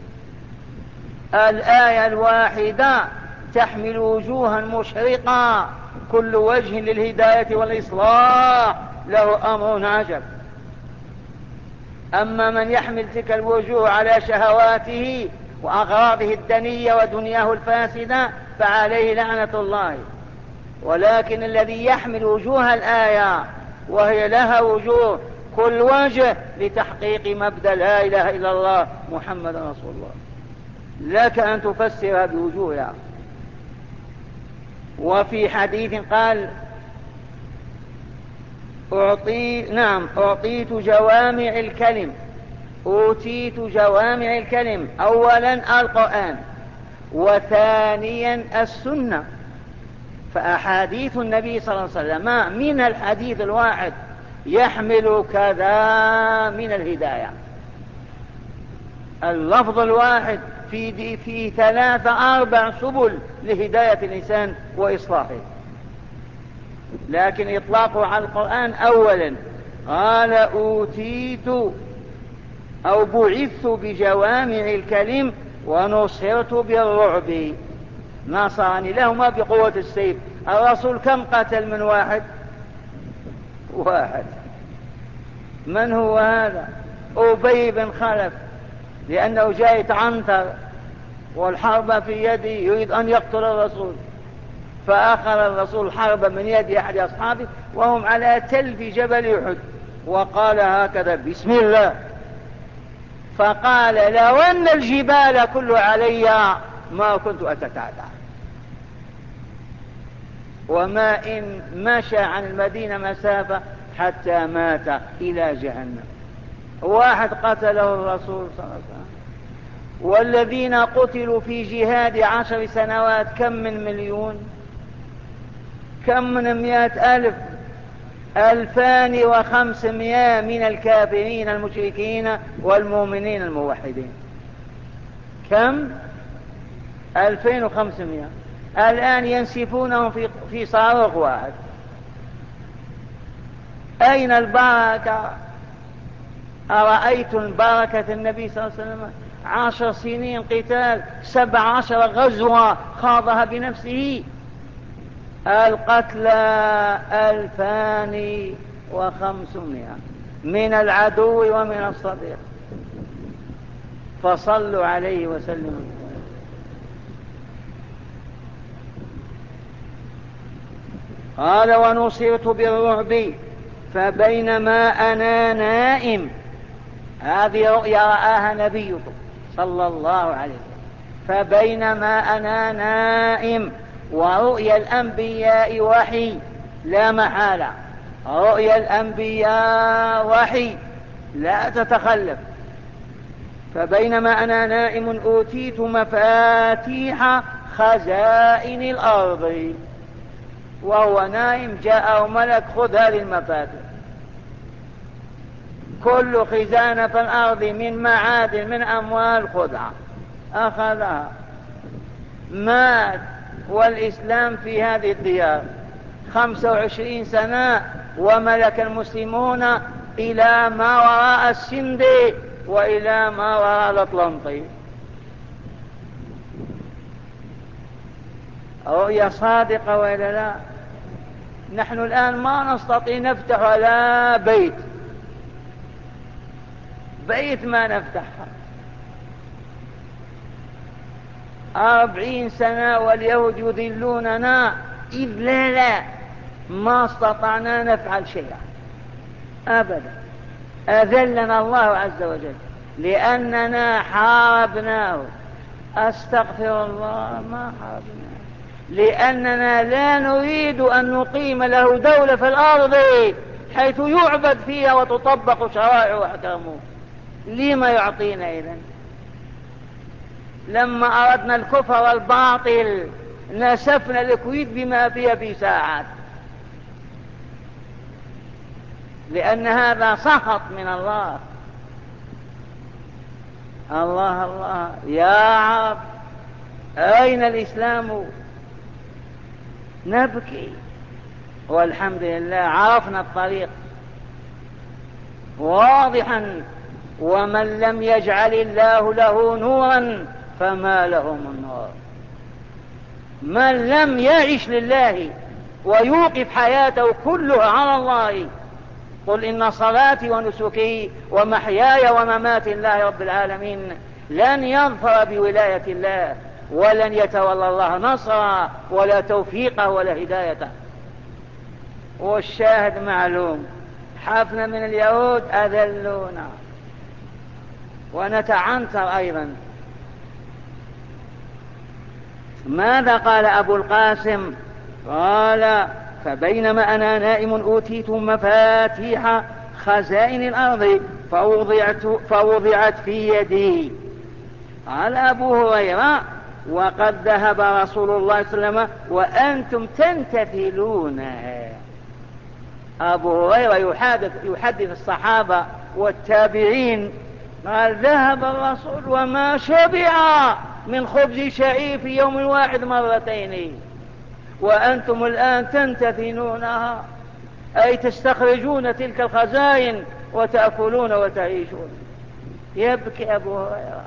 الآية الواحدة تحمل وجوها مشرقة، كل وجه للهداية والإصلاح له أمر عجب. أما من يحمل تلك الوجوه على شهواته وأغراضه الدنية ودنياه الفاسدة فعليه لعنة الله. ولكن الذي يحمل وجوه الآية وهي لها وجوه، كل وجه لتحقيق مبدأ لا إله إلا الله محمد رسول الله، لك أن تفسرها بوجوهها. وفي حديث قال: أعطيت جوامع الكلم. أوتيت جوامع الكلم. أولا القرآن، وثانيا السنة. فأحاديث النبي صلى الله عليه وسلم من الحديث الواحد يحمل كذا من الهداية. اللفظ الواحد في 3-4 سبل لهداية الإنسان وإصلاحه. لكن إطلاقه على القرآن أولا قال أوتيت أو بعثت بجوامع الكلم ونصرت بالرعب. نصرني لهما بقوة السيف. الرسول كم قتل من واحد؟ من هو هذا؟ أبي بن خلف، لأنه جاء يتعنتر والحرب في يده يريد أن يقتل الرسول، فأخذ الرسول حربا من يد أحد أصحابه وهم على تل في جبل أحد، وقال هكذا بسم الله، فقال لو أن الجبال كل علي ما كنت أتتعتع. وما إن مشى عن المدينة مسافة حتى مات إلى جهنم. واحد قتله الرسول صلى الله عليه وسلم. والذين قتلوا في جهاد 10 سنوات كم من مليون؟ كم من 100,000؟ 2500 من الكافرين المشركين والمؤمنين الموحدين. كم؟ 2500. الآن ينسفونهم في صاروخ واحد. أين البركة؟ أرأيتم بركة النبي صلى الله عليه وسلم؟ 10 سنين قتال، 17 غزوة خاضها بنفسه. القتلى 2500 من العدو ومن الصديق. فصلوا عليه وسلموا. قال ونصرت بالرعب فبينما أنا نائم. هذه رؤيا رآها نبيكم صلى الله عليه وسلم. فبينما أنا نائم. ورؤيا الأنبياء وحي لا محالة. رؤيا الأنبياء وحي لا تتخلف. فبينما أنا نائم أوتيت مفاتيح خزائن الأرض. وهو نائم جاءه ملك خذ هذه المفاتيح. كل خزانة في الأرض من معادن من أموال خذها. أخذها. مات والإسلام في هذه الديار 25 سنة وملك المسلمون إلى ما وراء السند وإلى ما وراء الأطلنطي. رؤيا صادقة وإلا لا؟ نحن الآن ما نستطيع نفتح ولا بيت ما نفتحها. 40 سنة واليهود يذلوننا إذ لا ما استطعنا نفعل شيئا أبدا. أذلنا الله عز وجل لأننا حاربناه. أستغفر الله، ما حاربناه لأننا لا نريد أن نقيم له دولة في الأرض حيث يعبد فيها وتطبق شرائع وأحكامه. لما يعطينا إذن؟ لما أردنا الكفر والباطل نسفنا الكويت بما فيها في ساعات، لأن هذا سخط من الله. الله الله يا عرب، أين الإسلام؟ نبكي والحمد لله عرفنا الطريق واضحا. ومن لم يجعل الله له نورا فما له من نور. من لم يعش لله ويوقف حياته كلها على الله. قل إن صلاتي ونسكي ومحياي ومماتي الله رب العالمين لن يظفر بولاية الله ولن يتولى الله نصرا ولا توفيقه ولا هدايته. والشاهد معلوم، حفنا من اليهود أذلونا ونتعنتر أيضا. ماذا قال أبو القاسم؟ قال فبينما أنا نائم أوتيت مفاتيح خزائن الأرض فوضعت في يدي. قال أبو هريرة وقد ذهب رسول الله صلى الله عليه وسلم وأنتم تنتفلونها. أبو هريرة يحدث الصحابة والتابعين قال ذهب الرسول وما شبع من خبز شعير في يوم واحد مرتين، وأنتم الآن تنتفنونها، أي تستخرجون تلك الخزائن وتأكلون وتعيشون. يبكي أبو هريرة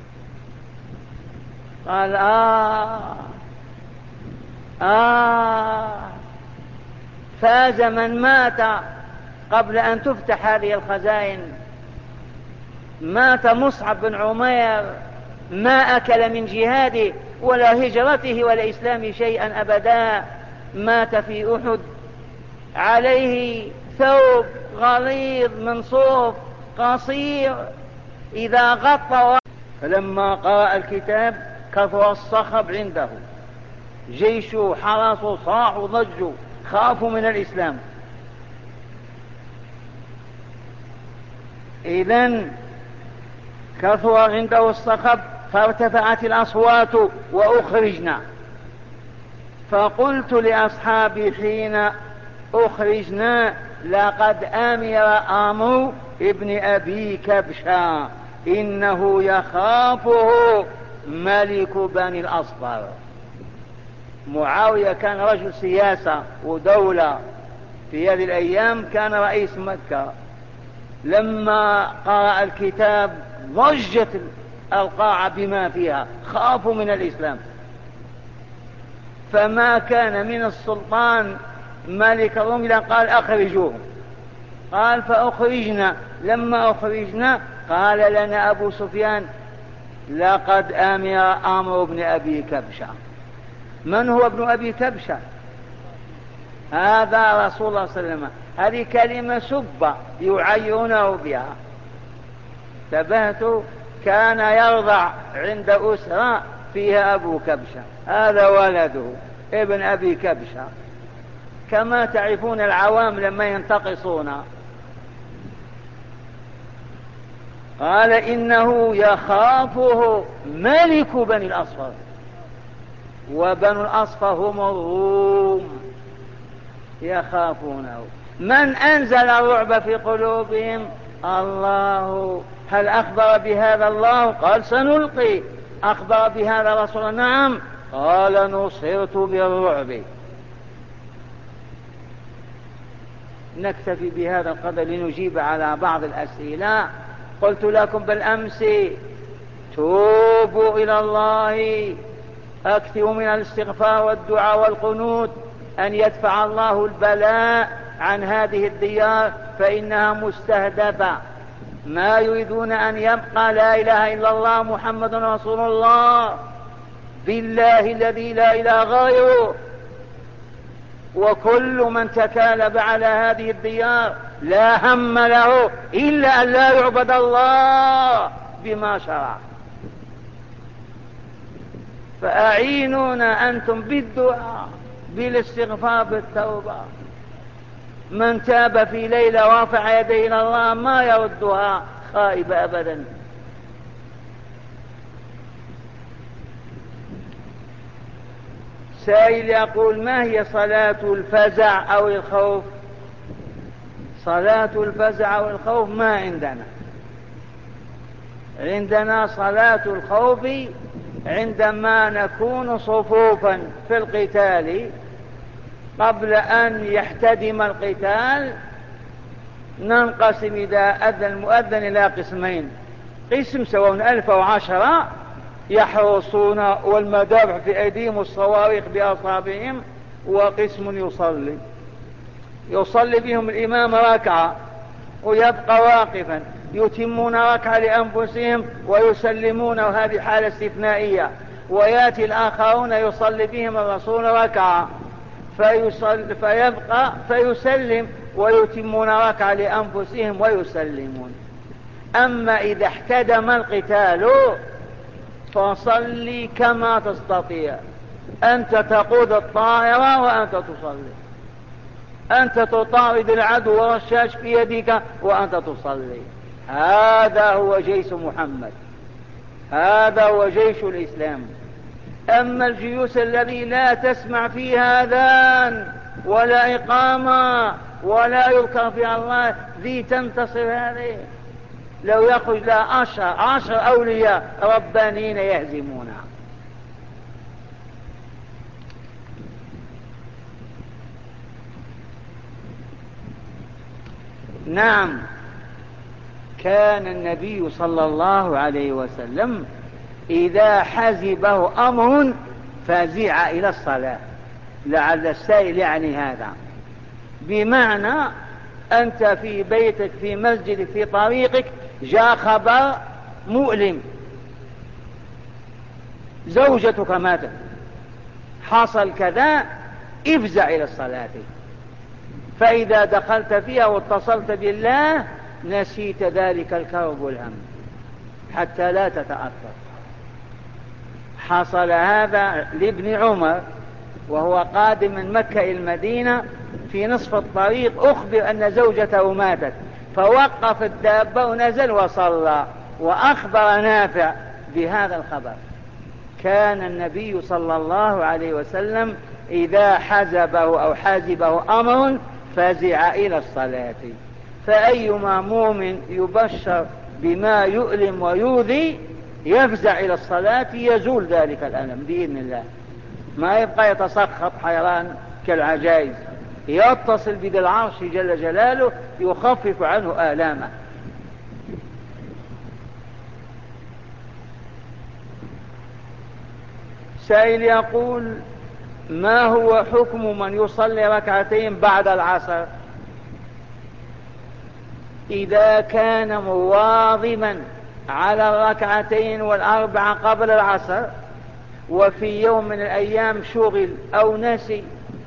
قال فاز من مات قبل أن تفتح هذه الخزائن. مات مصعب بن عمير ما أكل من جهاده ولا هجرته ولا إسلامه شيئا أبدا، مات في أحد عليه ثوب غليظ من صوف قصير إذا غطى. فلما قرأ الكتاب كثر الصخب عنده، جيشه حرسوا صاحوا ضجوا خافوا من الإسلام. إذن كثر عنده الصخب فارتفعت الأصوات وأخرجنا. فقلت لأصحابي حين أخرجنا لقد أمر عمرو ابن أبي كبشة إنه يخافه ملك بني الأصفر. معاوية كان رجل سياسة ودولة في هذه الأيام، كان رئيس مكة. لما قرأ الكتاب ضجت القاعة بما فيها، خافوا من الإسلام. فما كان من السلطان ملك الروم إلا قال أخرجوهم. قال فأخرجنا. لما أخرجنا قال لنا أبو سفيان لقد أمر عمرو بن أبي كبشة. من هو ابن أبي كبشة؟ هذا رسول الله صلى الله عليه وسلم. هذه كلمة سبة يعيرونه بها. تبهت كان يرضع عند أسرة فيها أبو كبشة، هذا ولده ابن أبي كبشة، كما تعرفون العوام لما ينتقصون. قال إنه يخافه ملك بني الأصفر، وبنو الأصفر هم الروم يخافونه. من أنزل الرعب في قلوبهم؟ الله. هل أخبر بهذا الله؟ قال سنلقي. أخبر بهذا رسول؟ نعم. قال نصرت بالرعب. نكتفي بهذا القدر لنجيب على بعض الأسئلة. قلت لكم بالأمس توبوا إلى الله، أكثروا من الاستغفار والدعاء والقنوت أن يدفع الله البلاء عن هذه الديار، فإنها مستهدفة. ما يريدون أن يبقى لا إله إلا الله محمد رسول الله، بالله الذي لا إله غيره. وكل من تكالب على هذه الديار لا هم له إلا أن لا يعبد الله بما شرع. فأعينونا أنتم بالدعاء بالاستغفار بالتوبة. من تاب في ليلة ورفع يديه إلى الله ما يردها خائب أبدا. سائل يقول ما هي صلاة الفزع أو الخوف؟ صلاة الفزع أو الخوف ما عندنا. عندنا صلاة الخوف عندما نكون صفوفا في القتال قبل أن يحتدم القتال، ننقسم إذا أذن المؤذن إلى قسمين. قسم سواء 1000 أو 10 يحرصون والمدافع في أيديهم والصواريخ بأصابعهم، وقسم يصلي بهم الإمام ركعة ويبقى واقفا، يتمون ركعة لأنفسهم ويسلمون، وهذه حالة استثنائية. ويأتي الآخرون يصلي بهم الرسول ركعة فيبقى فيسلم ويتمون ركعة لأنفسهم ويسلمون. أما إذا احتدم القتال فصلي كما تستطيع. أنت تقود الطائرة وأنت تصلي، أنت تطارد العدو والرشاش في يدك وأنت تصلي. هذا هو جيش محمد، هذا هو جيش الإسلام. أما الجيوش الذي لا تسمع فيها أذان ولا إقامة ولا يذكر فيها الله، ذي تنتصر هذه؟ لو يخرج لها 10 أولياء ربانيين يهزمونها. نعم، كان النبي صلى الله عليه وسلم إذا حزبه أمر فزع إلى الصلاة. لعل السائل يعني هذا، بمعنى أنت في بيتك في مسجدك في طريقك جاء خبر مؤلم، زوجتك ماتت، حصل كذا، افزع إلى الصلاة. فإذا دخلت فيها واتصلت بالله نسيت ذلك الكرب والهم حتى لا تتأثر. حصل هذا لابن عمر وهو قادم من مكة إلى المدينة، في نصف الطريق أخبر أن زوجته ماتت، فوقف الدابة ونزل وصلى، وأخبر نافع بهذا الخبر. كان النبي صلى الله عليه وسلم إذا حزبه أو حازبه أمر فزع إلى الصلاة. فأيما مؤمن يبشر بما يؤلم ويؤذي يفزع إلى الصلاة يزول ذلك الألم بإذن الله، ما يبقى يتسخط حيران كالعجائز، يتصل بذي العرش جل جلاله يخفف عنه آلامه. سائل يقول: ما هو حكم من يصلي ركعتين بعد العصر إذا كان مواظبا على الركعتين والأربعة قبل العصر، وفي يوم من الأيام شغل أو نسي،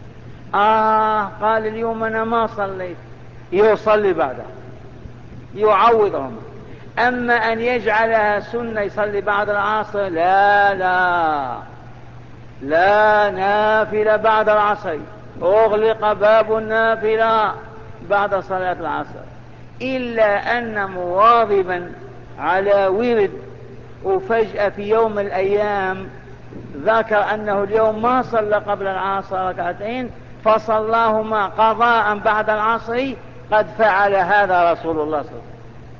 قال اليوم أنا ما صليت، يصلي بعدها يعوضهم. أما أن يجعلها سنة يصلي بعد العصر، لا لا لا نافلة بعد العصر، أغلق باب النافلة بعد صلاة العصر، إلا أن مواظبا على ورد وفجأة في يوم من الأيام ذكر أنه اليوم ما صلى قبل العصر ركعتين فصلاهما قضاء بعد العصر، قد فعل هذا رسول الله صلى الله عليه وسلم.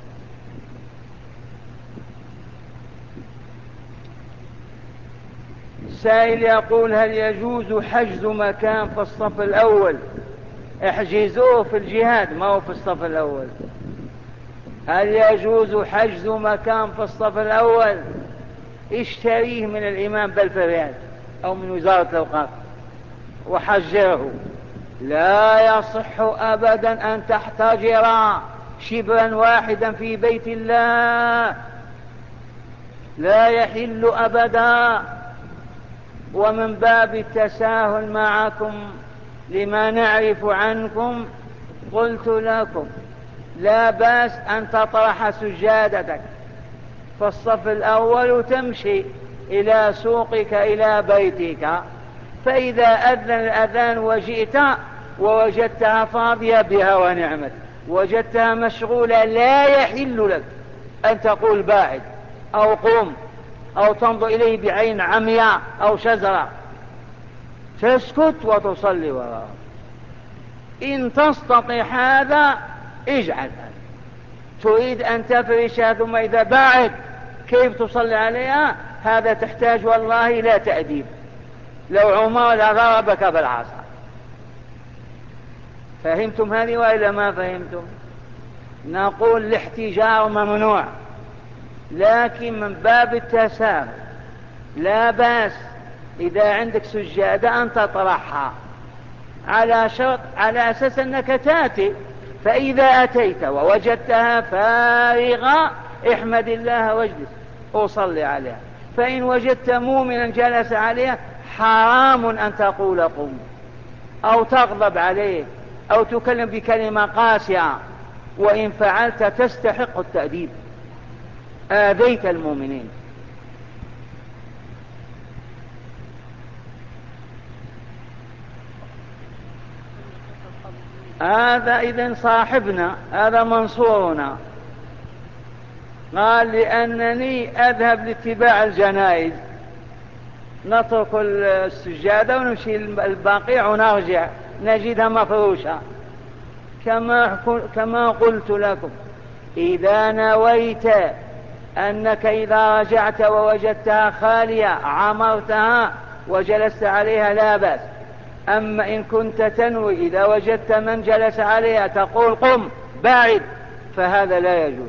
سائل يقول: هل يجوز حجز مكان في الصف الأول؟ احجزوه في الجهاد، ما هو في الصف الأول. هل يجوز حجز مكان في الصف الأول؟ اشتريه من الإمام بالفريات أو من وزارة الأوقاف وحجره. لا يصح أبدا أن تحتجر شبرا واحدا في بيت الله، لا يحل أبدا. ومن باب التساهل معكم لما نعرف عنكم قلت لكم لا بأس أن تطرح سجادتك في الصف الأول وتمشي إلى سوقك إلى بيتك، فإذا أذن الأذان وجئت ووجدتها فاضية بها ونعمت، وجدتها مشغولة لا يحل لك أن تقول باعد أو قوم أو تنظر إليه بعين عمياء أو شزرة، تسكت وتصلي وراءه. إن تستطيع هذا اجعل هذا. تريد أن تفرشها ثم إذا باعد كيف تصلي عليها؟ هذا تحتاج والله لا تأديب، لو عمر لضربك بالعصا. فهمتم هذه وإلا ما فهمتم؟ نقول الاحتجار ممنوع، لكن من باب التساهل لا بأس إذا عندك سجادة أن تطرحها على شرط، على أساس أنك تأتي، فإذا أتيت ووجدتها فارغة احمد الله واجلس وصلي عليها. فإن وجدت مؤمنا جلس عليها حرام أن تقول قم أو تغضب عليه أو تكلم بكلمة قاسية، وإن فعلت تستحق التأديب، آذيت المؤمنين. هذا إذن صاحبنا هذا منصورنا قال: لأنني أذهب لاتباع الجنائز نترك السجادة ونمشي البقيع ونرجع نجدها مفروشة. كما قلت لكم، إذا نويت أنك إذا رجعت ووجدتها خالية عمرتها وجلست عليها لا بأس. أما إن كنت تنوي إذا وجدت من جلس عليها تقول قم باعد، فهذا لا يجوز.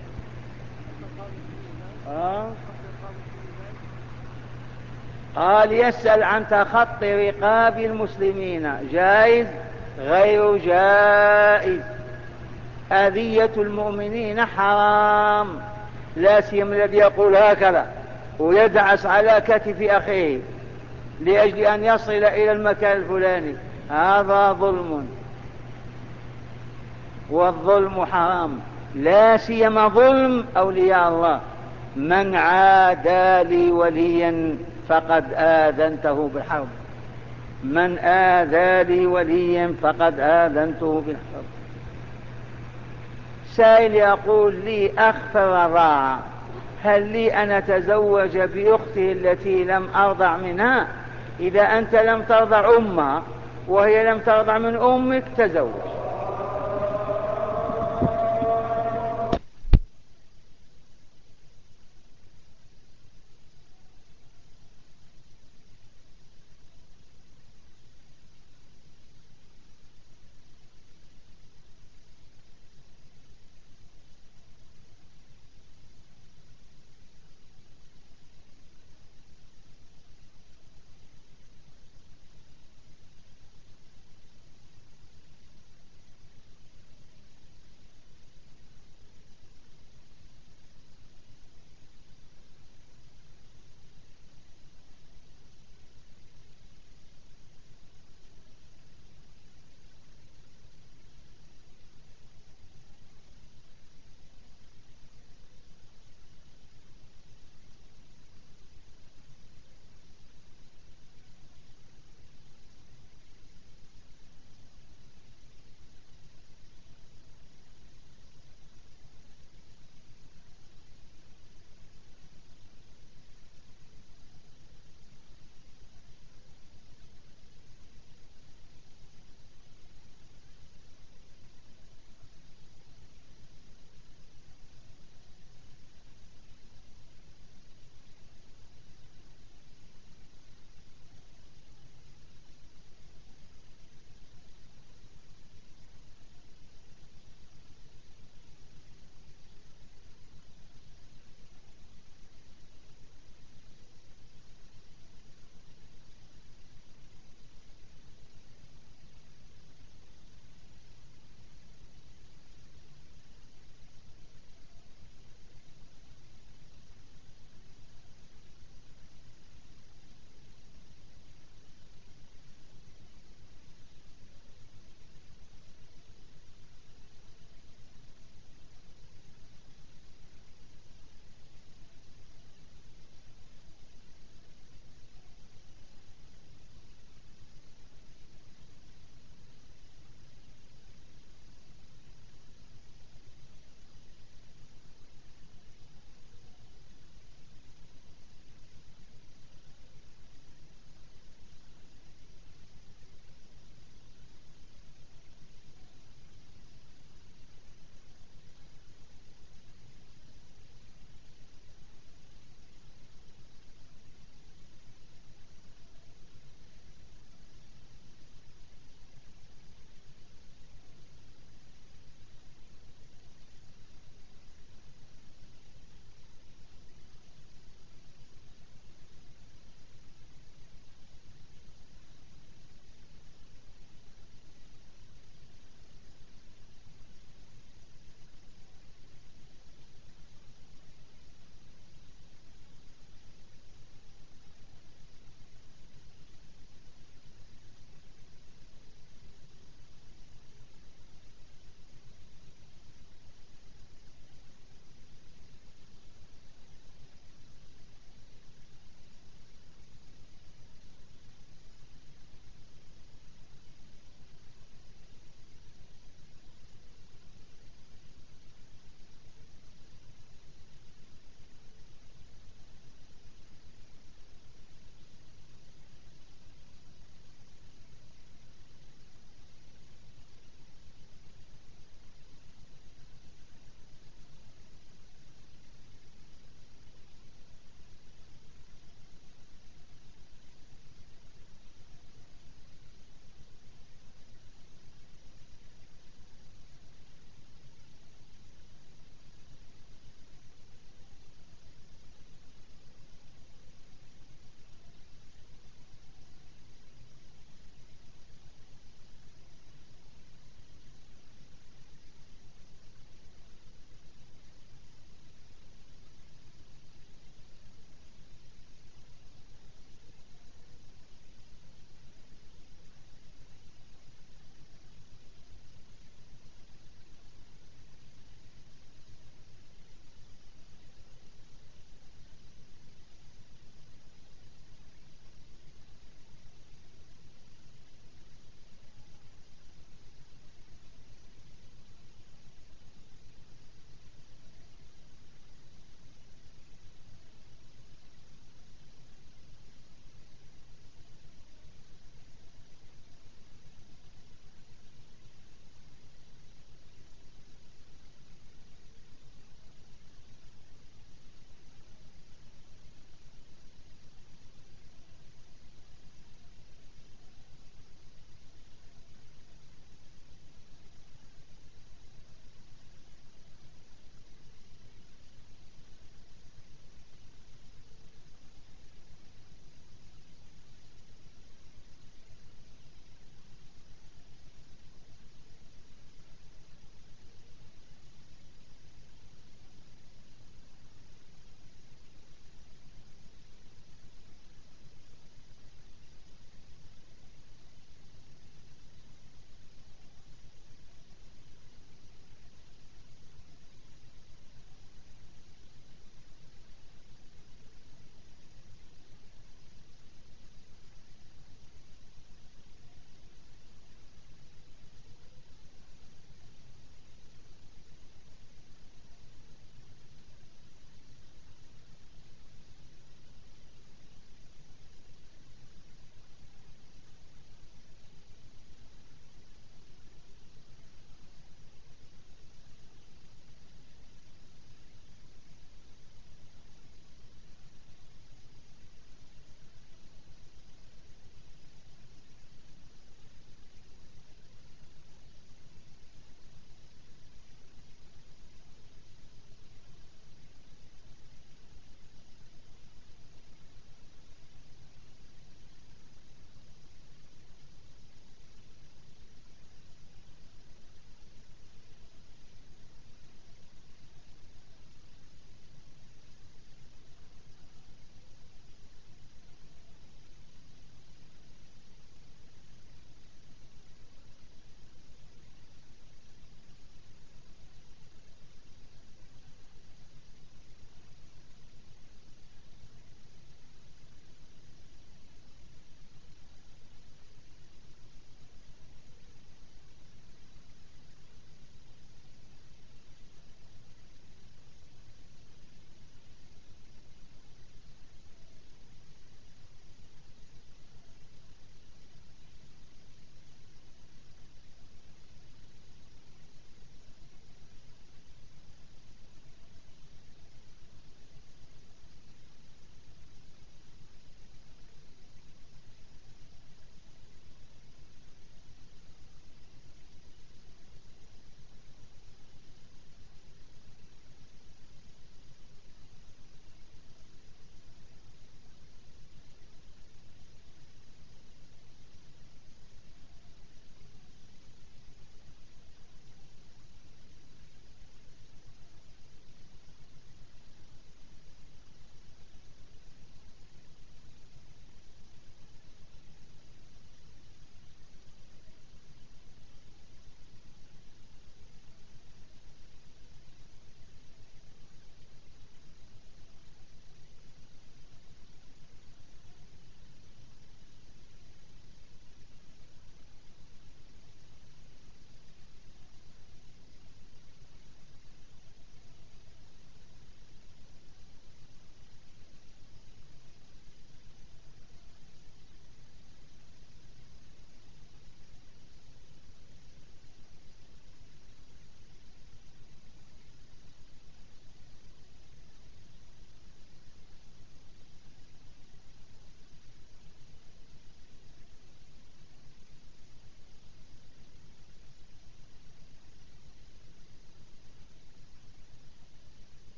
قال يسأل عن تخطي رقاب المسلمين، جائز غير جائز؟ أذية المؤمنين حرام، لا سيما الذي يقول هكذا ويدعس على كتف أخيه لأجل أن يصل إلى المكان الفلاني، هذا ظلم، والظلم حرام، لا سيما ظلم أولياء الله. من عادى لي وليا فقد آذنته بالحرب، من آذى لي وليا فقد آذنته بالحرب. سائل يقول لي أخ في الرضاعة، هل لي أن أتزوج بأخته التي لم أرضع منها؟ إذا أنت لم ترضع أمها وهي لم ترضع من أمك تزوج،